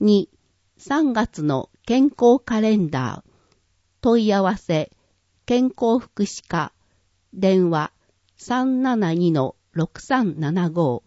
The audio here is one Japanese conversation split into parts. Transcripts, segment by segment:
2、3月の健康カレンダー。問い合わせ、健康福祉課。電話、372-6375。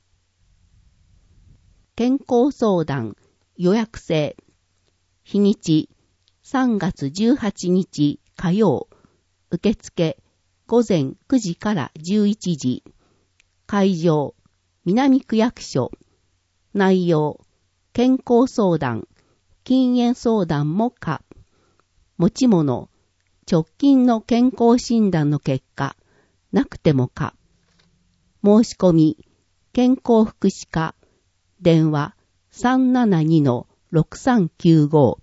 健康相談、予約制。日にち、3月18日火曜。受付、午前9時から11時。会場、南区役所。内容、健康相談、禁煙相談も可。持ち物、直近の健康診断の結果、なくても可。申し込み、健康福祉課。電話、372-6395。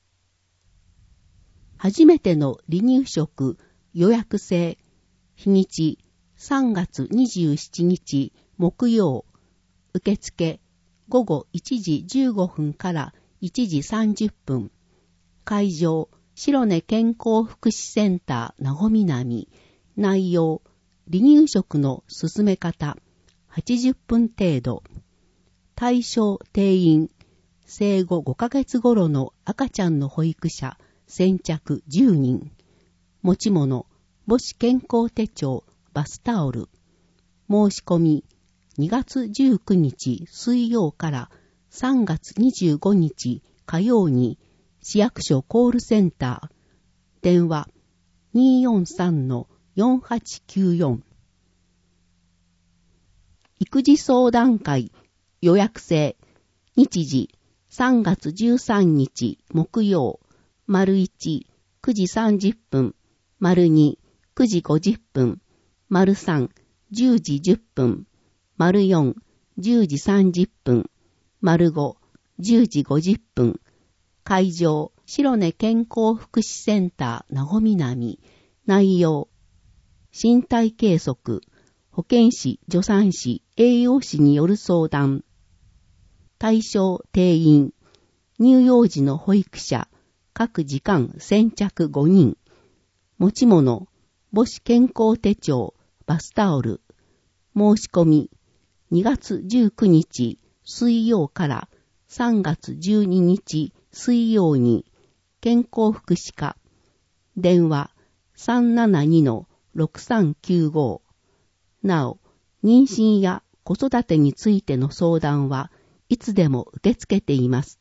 初めての離乳食予約制。日にち3月27日木曜。受付午後1時15分から1時30分。会場白根健康福祉センターなごみなみ。内容離乳食の進め方。80分程度。対象定員生後5ヶ月頃の赤ちゃんの保育者先着10人。持ち物、母子健康手帳、バスタオル。申し込み、2月19日水曜から3月25日火曜に、市役所コールセンター。電話、243-4894。育児相談会、予約制。日時、3月13日木曜。丸1、9時30分、丸2、9時50分、丸3、10時10分、丸4、10時30分、丸5、10時50分。会場、白根健康福祉センターなごみなみ。内容、身体計測、保健師、助産師、栄養士による相談。対象定員、乳幼児の保育者、各時間先着5人。持ち物、母子健康手帳、バスタオル。申し込み、2月19日水曜から3月12日水曜に、健康福祉課。電話、372-6395。なお、妊娠や子育てについての相談はいつでも受け付けています。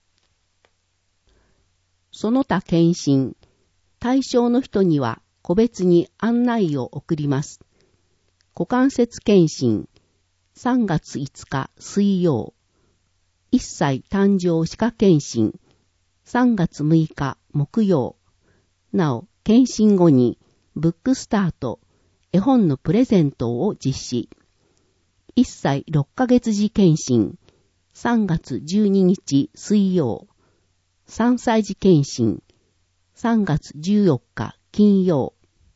その他検診、対象の人には個別に案内を送ります。股関節検診、3月5日水曜。1歳誕生歯科検診、3月6日木曜。なお、検診後にブックスタート、絵本のプレゼントを実施。1歳6ヶ月児検診、3月12日水曜。3歳児検診、3月14日金曜。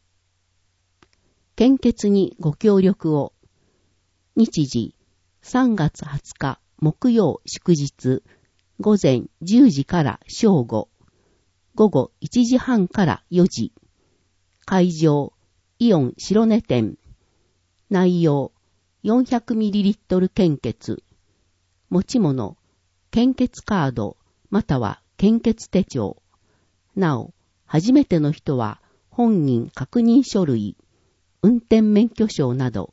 献血にご協力を。日時、3月20日木曜祝日、午前10時から正午、午後1時半から4時。会場、イオン白根店。内容、400ml 献血。持ち物、献血カード、または献血手帳。なお、初めての人は本人確認書類、運転免許証など